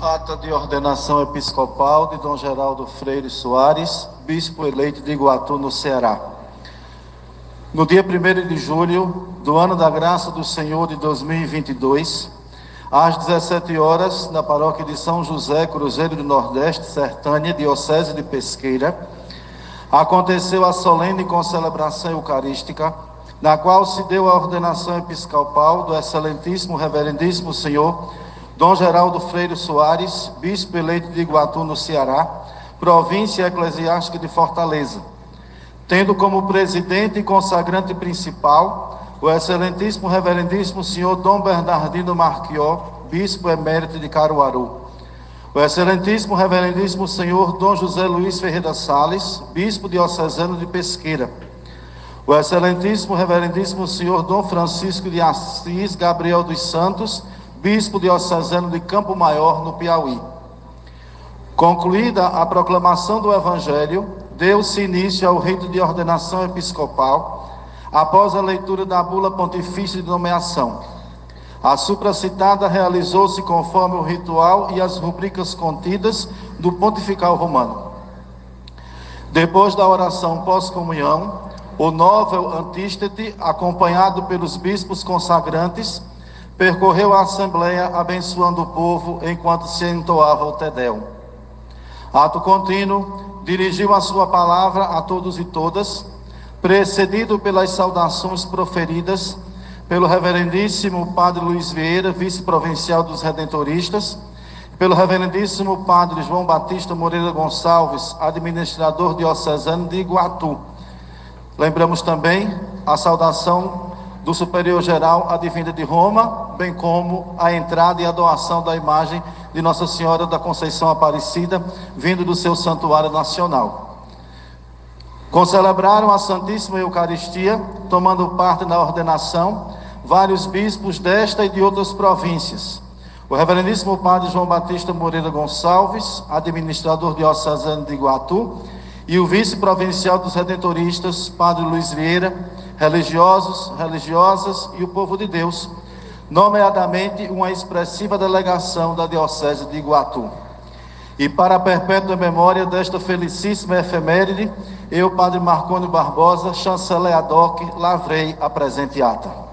Ata de ordenação episcopal de Dom Geraldo Freire Soares, bispo eleito de Iguatu, no Ceará. No dia 1º de julho do ano da graça do Senhor de 2022, às 17 horas, na paróquia de São José, Cruzeiro do Nordeste, Sertânia, diocese de Pesqueira, aconteceu a solene concelebração eucarística, na qual se deu a ordenação episcopal do excelentíssimo reverendíssimo Senhor Dom Geraldo Freire Soares, bispo eleito de Iguatu, no Ceará, província eclesiástica de Fortaleza, tendo como presidente e consagrante principal o excelentíssimo reverendíssimo Senhor Dom Bernardino Marquió, bispo emérito de Caruaru, o excelentíssimo reverendíssimo Senhor Dom José Luiz Ferreira Salles, bispo diocesano de Pesqueira, o excelentíssimo reverendíssimo Senhor Dom Francisco de Assis Gabriel dos Santos, bispo diocesano de Campo Maior, no Piauí. Concluída a proclamação do Evangelho, deu-se início ao rito de ordenação episcopal, após a leitura da bula pontifícia de nomeação. A supracitada realizou-se conforme o ritual e as rubricas contidas do Pontifical Romano. Depois da oração pós-comunhão, o novel antístete, acompanhado pelos bispos consagrantes, percorreu a Assembleia abençoando o povo enquanto se entoava o Te Deum. Ato contínuo, dirigiu a sua palavra a todos e todas, precedido pelas saudações proferidas pelo reverendíssimo Padre Luiz Vieira, vice-provincial dos Redentoristas, pelo reverendíssimo Padre João Batista Moreira Gonçalves, administrador diocesano de Iguatu. Lembramos também a saudação do Superior Geral advinda de Roma, bem como a entrada e a doação da imagem de Nossa Senhora da Conceição Aparecida, vindo do seu Santuário Nacional. Concelebraram a Santíssima Eucaristia, tomando parte na ordenação, vários bispos desta e de outras províncias. O reverendíssimo Padre João Batista Moreira Gonçalves, administrador diocesano de Iguatu, e o vice-provincial dos Redentoristas, Padre Luiz Vieira, religiosos, religiosas e o povo de Deus, nomeadamente uma expressiva delegação da Diocese de Iguatu. E para a perpétua memória desta felicíssima efeméride, eu, Padre Marcônio Barbosa, chanceler ad hoc, lavrei a presente ata.